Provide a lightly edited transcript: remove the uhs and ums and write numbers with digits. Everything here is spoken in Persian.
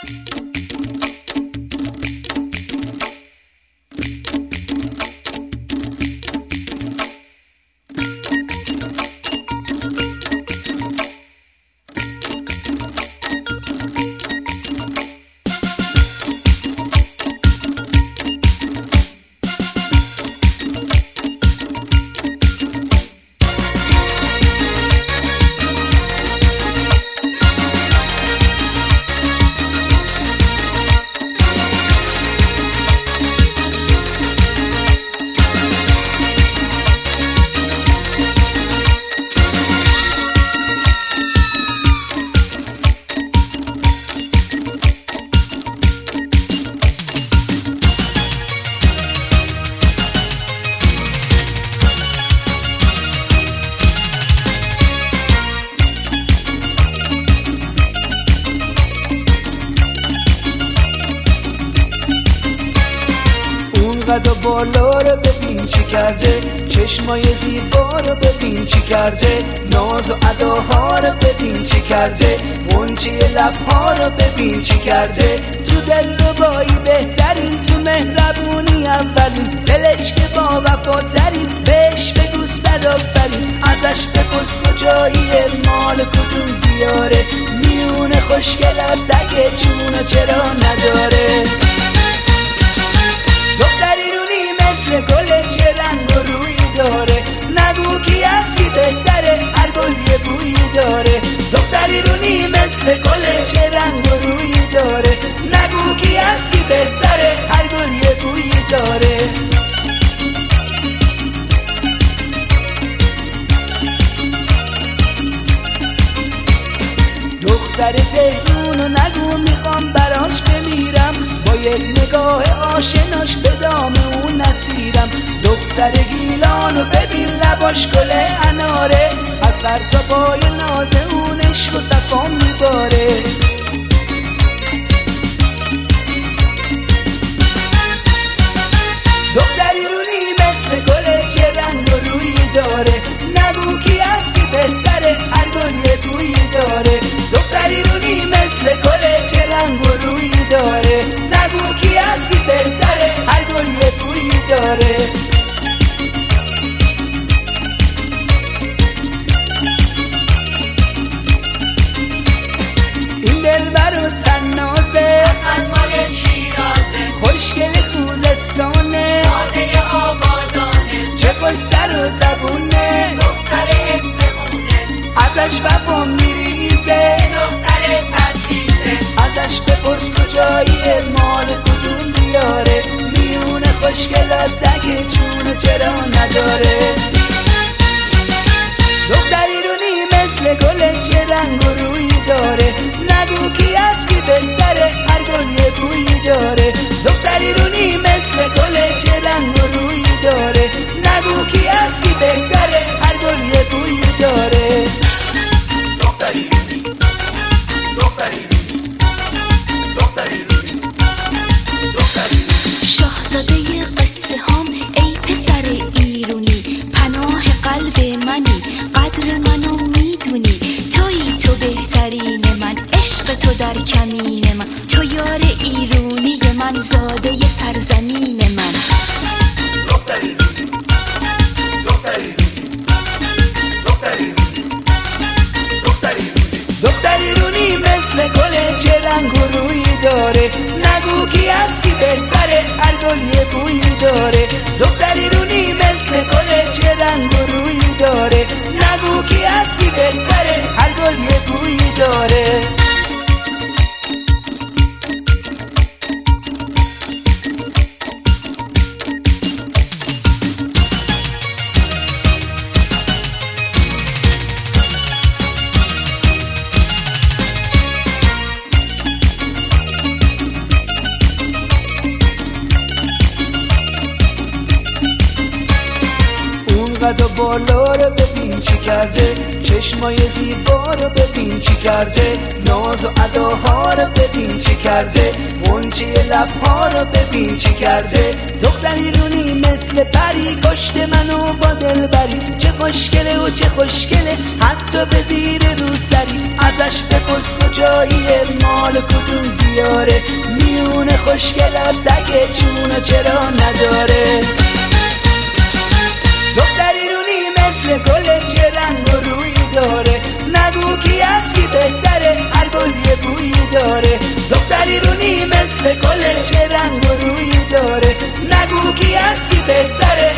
قد و بالا رو ببین چی کرده، چشمای زیبا رو ببین چی کرده، ناز و اداها رو ببین چی کرده، غنچه لبها رو ببین چی کرده. تو دلربایی بهترین، تو مهربونی اولین، دلش که با وفاترین، بهش بگو صد آفرین. ازش بپرس کجاییه، مال کدوم دیاره، میونه خوشگلات اگه جونو چرا نداره. دختری رونی مثل گل، چه رنگ و رویی داره، نگو کی از کی بهتره، هر گل یه بویی داره. دختری رونی مثل گل، چه رنگ و رویی داره، نگو کی از کی بهتره، هر گل یه بویی داره. دختر تهرونو نگو میخوام براش بمیرم، با یک نگاه آشناش به دام اون نسیرم. دختر گیلانو ببین لباش گل اناره، از سر تا پای ناز اون عشق و صفا میباره. دختری رونی مثل گل، چه رنگ و رویی داره، نگو کی از کی بهتره، هر گل یه بویی داره. دختری رونی مثل گل، چه رنگ و رویی داره، نگو کی از کی بهتره، هر گل یه بویی داره. این دلبر و تنازه، مال شیرازه، خوشگل خوزستانه، ساده آبادانه، چه خوش سر و زبونه، دختر اسمونه، ازش وفا میریزه، دختر تدریسه. ازش بپرس کجاییه، مال کدوم دیاره، میونه خوشگلات اگه جونو چرا نداره. دختری رونی مثل گل، چه رنگ و رویی داره، نگو کی از کی بهتره، هر گل یه بویی داره. دختری رونی مثل گل، چه رنگ و رویی داره، نگو کی از کی بهتره، هر گل یه بویی داره. دختری رونی، دختری رونی، دختری رونی، دختری رونی. شاهزاده قصه هام ای پسر ایرونی، پناه قلب منی، قدر منو میدونی، تویی تو بهترین من، عشق تو در کمین من، تو یار ایرونی من، زاده سرزمین من. دختری رونی، دختری رونی، دختری رونی، دختری رونی. دختری رونی مثل گل، چه رنگ و رویی داره، نگو کی از کی بهتره، هر گل یه بویی داره. دختری رونی مثل گل، چه رنگ و رویی داره، نگو کی از کی بهتره، هر گل یه بویی داره. قد و بالا رو ببین چی کرده، چشمای زیبا رو ببین چی کرده، ناز و اداها رو ببین چی کرده، غنچه لبها رو ببین چی کرده. دختر ایرونی مثل پری کشته منو با دلبری، چه خوشگله و چه خوشگله حتی به زیر روسری. ازش بپرس کجاییه، مال کدوم دیاره، میونه خوشگلات سگه چونو چرا نداره. دختر ایرونی مثل گل چه رنگ و روی داره، نگو کی از کی بهتره، هر گل یه بویی داره. دختر ایرونی مثل گل چه رنگ و روی داره، نگو کی از کی بهتره،